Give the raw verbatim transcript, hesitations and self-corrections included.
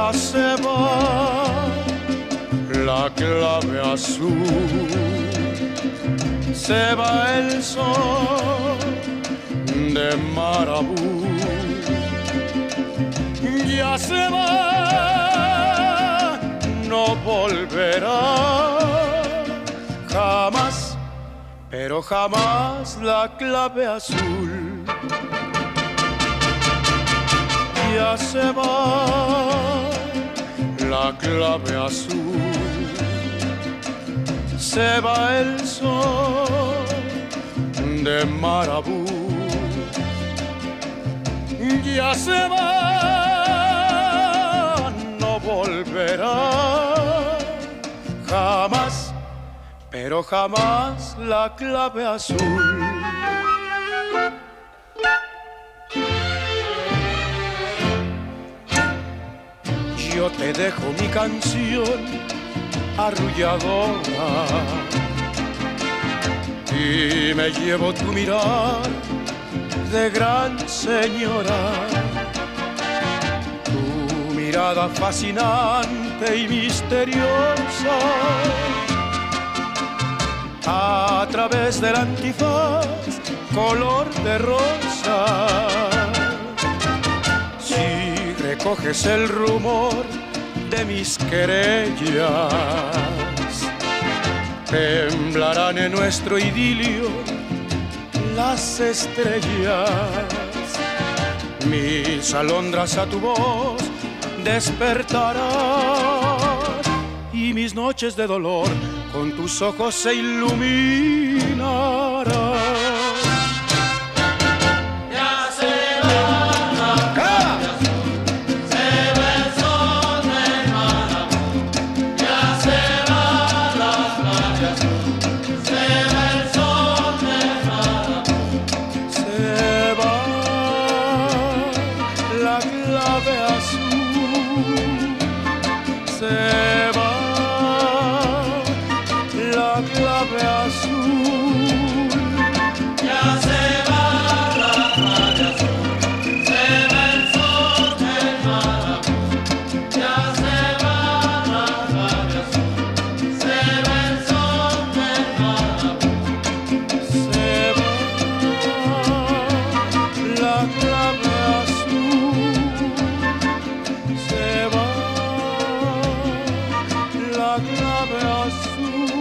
Ya se va la clave azul, se va el sol de Marabú. Ya se va, no volverá jamás, pero jamás la clave azul. Ya se va la clave azul, se va el sol de Marabú. Ya se va, no volverá jamás, pero jamás la clave azul. Yo te dejo mi canción arrulladora y me llevo tu mirar de gran señora, tu mirada fascinante y misteriosa, a través del antifaz color de rosa. Si recoges el rumor de mis querellas, temblarán en nuestro idilio las estrellas. Mis alondras a tu voz despertarán y mis noches de dolor con tus ojos se iluminarán. Se va la clave azul, ya se va la clave azul, se va el sol del Marabú. Ya se va la clave azul, se va el sol del Marabú. Se va la clave azul, se va la clave azul.